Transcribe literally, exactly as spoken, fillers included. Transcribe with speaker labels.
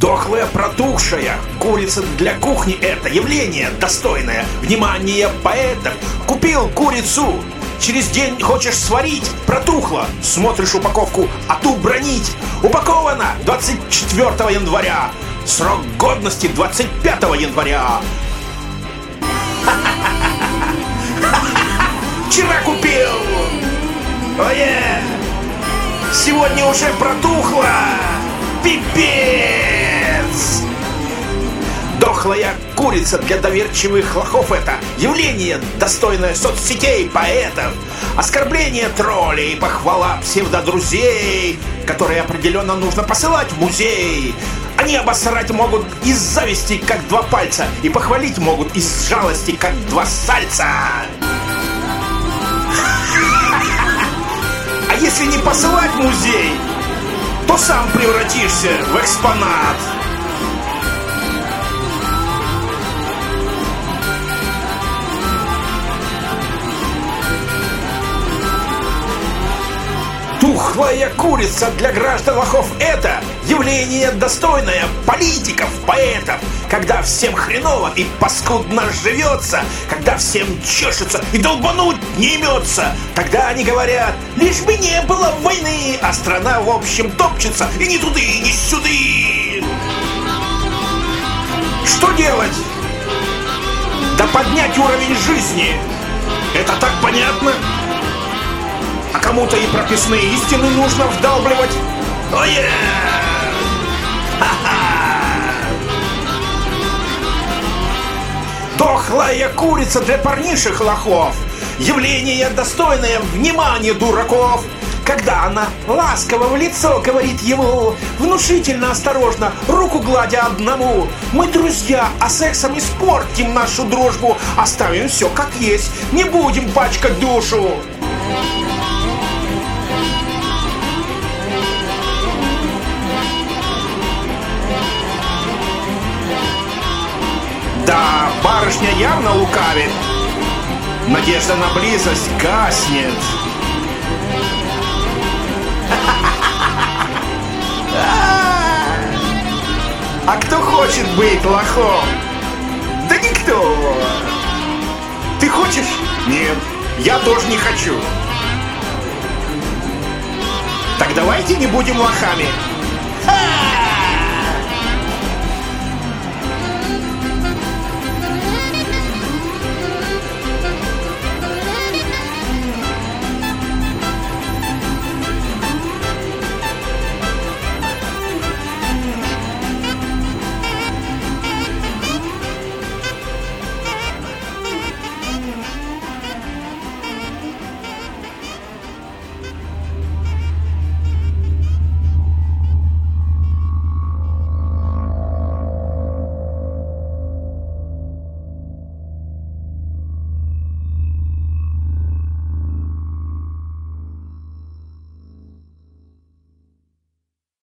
Speaker 1: Дохлая, протухшая курица для кухни — это явление достойное внимания поэтов. Купил курицу, через день хочешь сварить, протухла, смотришь упаковку, а ту бронить. Упакована двадцать четвёртого января, срок годности двадцать пятого января. Вчера купил, ое, сегодня уже протухла. Пипец! Дохлая курица для доверчивых лохов — это явление, достойное соцсетей поэтов. Оскорбление троллей, похвала псевдодрузей, которые определенно нужно посылать в музей. Они обосрать могут из зависти, как два пальца, и похвалить могут из жалости, как два сальца. А если не посылать в музей, то сам превратишься в экспонат. Тухлая курица для граждан лохов — это явление, достойное политиков, поэтов. Когда всем хреново и паскудно живется, когда всем чешется и долбануть не имется, тогда они говорят: лишь бы не было войны, а страна в общем топчется и ни туды, ни сюды. Что делать? Да поднять уровень жизни. Это так понятно. А кому-то и прописные истины нужно вдалбливать. Ое! Дохлая курица для парнишек лохов — явление, достойное внимания дураков. Когда она ласково в лицо говорит ему, внушительно, осторожно, руку гладя одному: мы друзья, а сексом испортим нашу дружбу. Оставим все как есть, не будем пачкать душу. Да, барышня явно лукавит. Надежда на близость гаснет. А кто хочет быть лохом? Да никто. Ты хочешь? Нет, я тоже не хочу. Так давайте не будем лохами. Ха!